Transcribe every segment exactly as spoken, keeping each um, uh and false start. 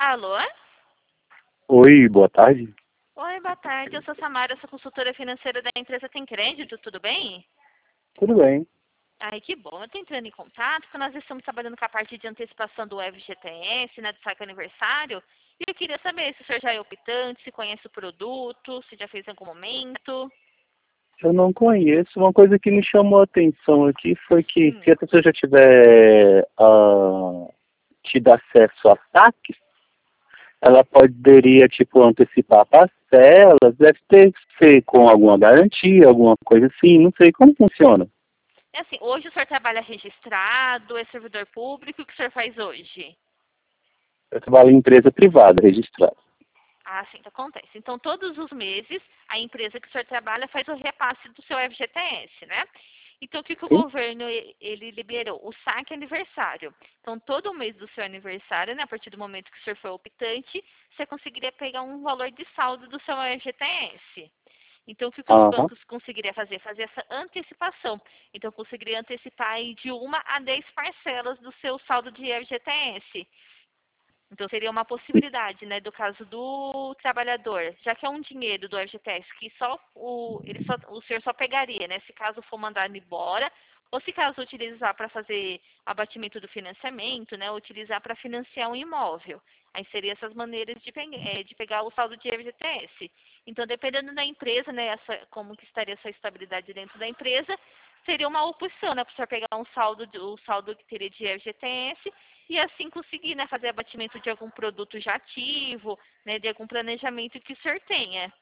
Alô? Oi, boa tarde. Oi, boa tarde. Eu sou Samara, sou consultora financeira da empresa Tem Crédito, tudo bem? Tudo bem? Ai, que bom. Eu tô entrando em contato, porque nós estamos trabalhando com a parte de antecipação do F G T S, né, do saque aniversário. E eu queria saber se o senhor já é optante, se conhece o produto, se já fez em algum momento. Eu não conheço. Uma coisa que me chamou a atenção aqui foi que Hum. se a pessoa já tiver uh, tido acesso a saques, ela poderia, tipo, antecipar parcelas, deve ter que ser com alguma garantia, alguma coisa assim, não sei como funciona. É assim, hoje o senhor trabalha registrado, é servidor público, o que o senhor faz hoje? Eu trabalho em empresa privada, registrada. Ah, sim, acontece. Então, todos os meses, a empresa que o senhor trabalha faz o repasse do seu F G T S, né? Então, o que, que o Sim? governo e- ele liberou? O saque aniversário. Então, todo mês do seu aniversário, né, a partir do momento que o senhor for optante, você conseguiria pegar um valor de saldo do seu F G T S. Então, o que, que os Aham. bancos conseguiriam fazer? Fazer essa antecipação. Então, conseguiria antecipar aí de uma a dez parcelas do seu saldo de F G T S. Então seria uma possibilidade, né, do caso do trabalhador, já que é um dinheiro do F G T S que só o ele só, o senhor só pegaria, né, se caso for mandado embora, ou se caso utilizar para fazer abatimento do financiamento, né, utilizar para financiar um imóvel. Aí seria essas maneiras de, pe eh, de pegar o saldo de F G T S. Então, dependendo da empresa, né, essa, como que estaria essa estabilidade dentro da empresa, seria uma opção, né, para o senhor pegar um saldo, de- o saldo que teria de F G T S e assim conseguir, né, fazer abatimento de algum produto já ativo, né, de algum planejamento que o senhor tenha.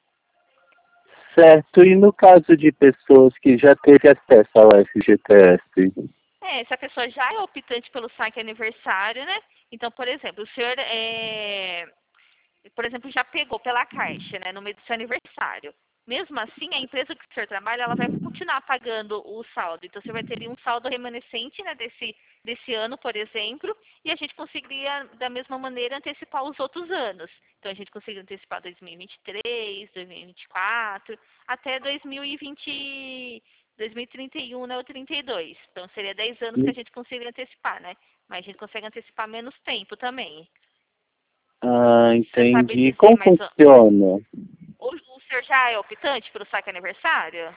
Certo. E no caso de pessoas que já teve acesso ao F G T S? É, se a pessoa já é optante pelo saque aniversário, né? Então, por exemplo, o senhor é, por exemplo, já pegou pela Caixa, né, no mês do seu aniversário. Mesmo assim, a empresa que o senhor trabalha, ela vai continuar pagando o saldo. Então, você vai ter ali um saldo remanescente, né, desse, desse ano, por exemplo, e a gente conseguiria, da mesma maneira, antecipar os outros anos. Então, a gente conseguiria antecipar dois mil e vinte e três, dois mil e vinte e quatro, até dois mil e vinte, dois mil e trinta e um, né, ou trinta e dois. Então, seria dez anos que a gente conseguiria antecipar, né? Mas a gente consegue antecipar menos tempo também. Ah, Você sabe entendi. dizer Como mais funciona? o, o senhor já é optante pelo saque aniversário?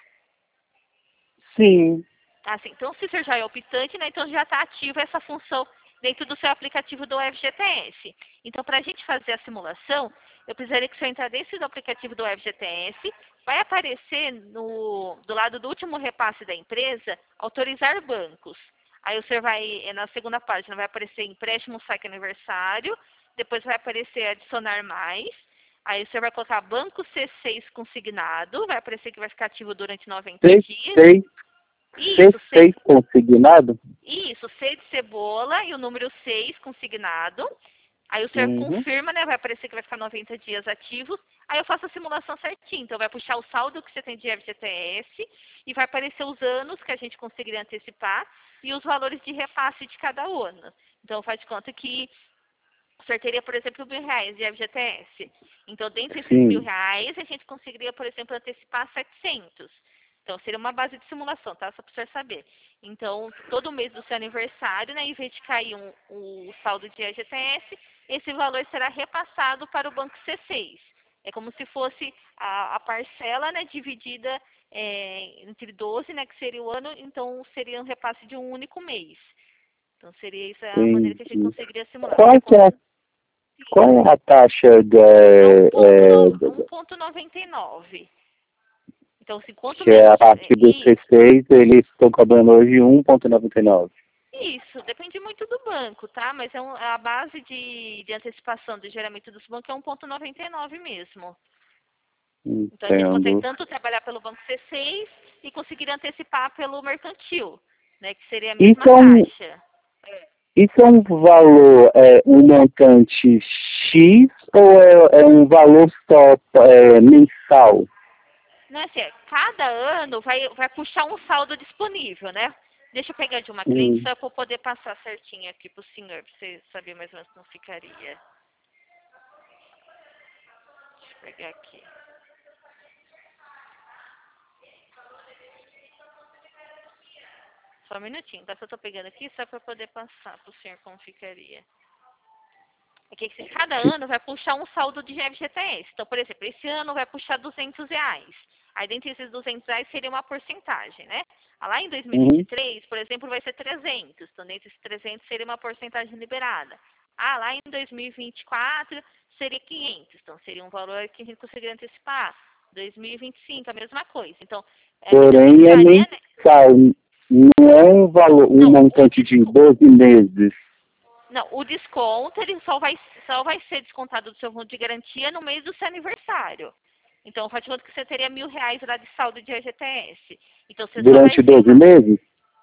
Sim. Assim, então se o senhor já é optante, né, então já está ativa essa função dentro do seu aplicativo do F G T S. Então, para a gente fazer a simulação, eu precisaria que o senhor entrar dentro do aplicativo do F G T S, vai aparecer no, do lado do último repasse da empresa, autorizar bancos. Aí o senhor vai, é na segunda página, vai aparecer empréstimo saque aniversário, depois vai aparecer adicionar mais, aí o senhor vai colocar banco C seis consignado, vai aparecer que vai ficar ativo durante noventa C dias. seis, Isso, C, C seis consignado? isso, C de cebola e o número seis consignado. Aí o senhor Uhum. confirma, né? Vai aparecer que vai ficar noventa dias ativos. Aí eu faço a simulação certinho. Então vai puxar o saldo que você tem de F G T S e vai aparecer os anos que a gente conseguiria antecipar e os valores de repasse de cada ano. Então faz de conta que o senhor teria, por exemplo, mil reais de F G T S. Então, dentro desses mil Sim. reais, a gente conseguiria, por exemplo, antecipar setecentos. Então, seria uma base de simulação, tá? Só para o senhor saber. Então, todo mês do seu aniversário, né, em vez de cair um, o saldo de F G T S, esse valor será repassado para o banco C seis. É como se fosse a, a parcela, né, dividida é, entre doze, né, que seria o ano, então seria um repasse de um único mês. Então, seria isso a maneira que a gente Entendi. conseguiria simular. Qual Seria que como é, Sim. qual é a taxa da, É é, um ponto noventa e nove. Então, assim, quanto que é menos. a partir do C Isso. seis, eles estão cobrando hoje um vírgula noventa e nove? Isso, depende muito do banco, tá? Mas é um, a base de, de antecipação do geramento dos bancos é um ponto noventa e nove mesmo. Então, a gente consegue Entendo. tanto trabalhar pelo banco C seis e conseguir antecipar pelo mercantil, né? Que seria a Isso mesma é um, taxa. isso é um valor, é, um montante X ou é, é um valor só é, mensal? Não é assim, é, cada ano vai, vai puxar um saldo disponível, né? Deixa eu pegar de uma cliente Hum. só para eu poder passar certinho aqui pro senhor, para você saber mais ou menos como ficaria. Deixa eu pegar aqui. Só um minutinho, tá? Só tô pegando aqui só para poder passar pro senhor como ficaria. É que esse- cada ano vai puxar um saldo de F G T S. Então, por exemplo, esse ano vai puxar duzentos reais. Aí, dentre esses duzentos reais, seria uma porcentagem, né? Ah, lá em dois mil e vinte e três, por exemplo, vai ser trezentos. Então, desses trezentos seria uma porcentagem liberada. Ah, lá em dois mil e vinte e quatro seria quinhentos. Então, seria um valor que a gente conseguiria antecipar. dois mil e vinte e cinco, a mesma coisa. Então, é, Porém, é varia, né? mensal, não é um valor, um Não, o montante de desconto, doze meses. não, o desconto ele só vai, só vai ser descontado do seu fundo de garantia no mês do seu aniversário. Então, faz de conta que você teria mil reais lá de saldo de F G T S. Então, você só vai Durante ver doze uma... meses?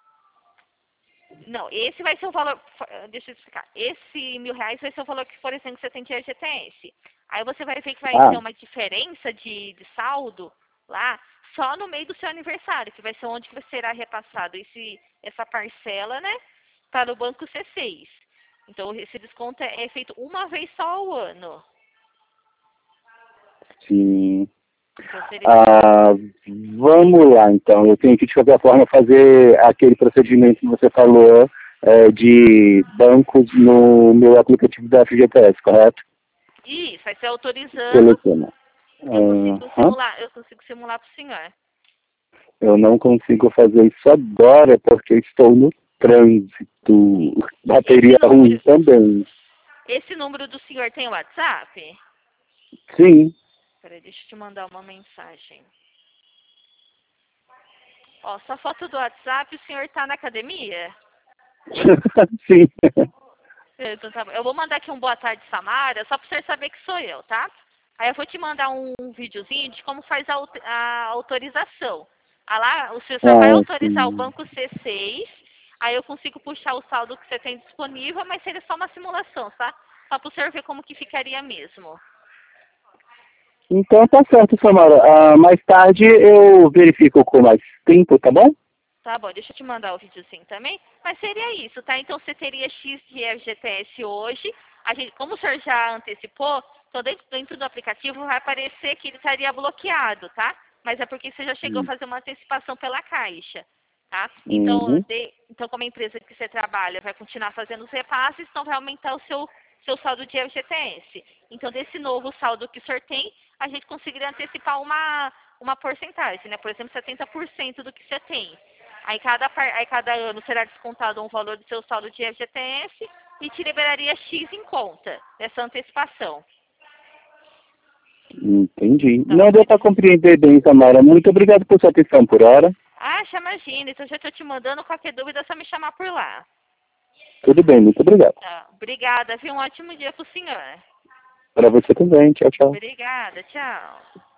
Não, esse vai ser o valor... Deixa eu explicar. Esse mil reais vai ser o valor que, por exemplo, você tem de F G T S. Aí você vai ver que vai Ah, ter uma diferença de, de saldo lá só no meio do seu aniversário, que vai ser onde que será repassado esse, essa parcela, né? Para o banco C seis. Então, esse desconto é feito uma vez só ao ano. sim. Então, seria... Ah, vamos lá, então. Eu tenho que, de qualquer forma, fazer aquele procedimento que você falou é, de bancos no meu aplicativo da F G T S, correto? Isso, vai ser autorizando. Seleciona. Eu consigo Aham. simular, eu consigo simular para o senhor. Eu não consigo fazer isso agora porque estou no trânsito. Bateria Esse ruim número, também. esse número do senhor tem WhatsApp? Sim. Peraí, deixa eu te mandar uma mensagem. Ó, sua foto do WhatsApp, o senhor tá na academia? Sim. Então, tá bom. Eu vou mandar aqui um boa tarde, Samara, só para o senhor saber que sou eu, tá? Aí eu vou te mandar um, um videozinho de como faz a, aut- a autorização. Ah, lá, o senhor só vai Ah, autorizar o sim. banco C seis, aí eu consigo puxar o saldo que você tem disponível, mas seria só uma simulação, tá? Só para o senhor ver como que ficaria mesmo. Então tá certo, Samara. Ah, mais tarde eu verifico com mais tempo, tá bom? Tá bom, deixa eu te mandar o videozinho também. Mas seria isso, tá? Então você teria X de F G T S hoje. A gente, como o senhor já antecipou, então dentro, dentro do aplicativo vai aparecer que ele estaria bloqueado, tá? Mas é porque você já chegou a Hum. fazer uma antecipação pela Caixa, tá? Então, Uhum. de, então como a empresa que você trabalha vai continuar fazendo os repasses, então vai aumentar o seu, seu saldo de F G T S. Então, desse novo saldo que o senhor tem, a gente conseguiria antecipar uma, uma porcentagem, né? Por exemplo, setenta por cento do que você tem. Aí cada, par- aí cada ano será descontado um valor do seu saldo de F G T S e te liberaria X em conta dessa antecipação. Entendi. Tá Não bom? deu para compreender bem, Samara. Muito obrigado por sua atenção por hora. Ah, imagina. Então já estou te mandando. Qualquer dúvida é só me chamar por lá. Tudo bem, muito obrigado. Tá. Obrigada. Viu? Um ótimo dia pro senhor. Para você também. Tchau, tchau. Obrigada. Tchau.